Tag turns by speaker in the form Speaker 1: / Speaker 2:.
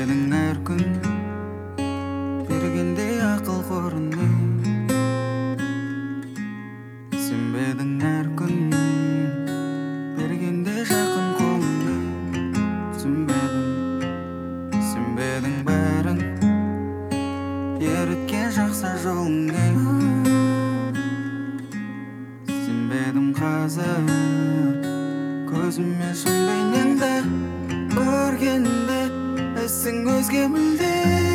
Speaker 1: Сенбедің әр күн бергенде ақыл қорында. Сенбедің әр күн бергенде жақын қолында. Сенбедің бәрін еріткен жақсы жолыңда. Сенбедім қазір көзіме шын бейнеңді көргенде ісің өзге мүлде.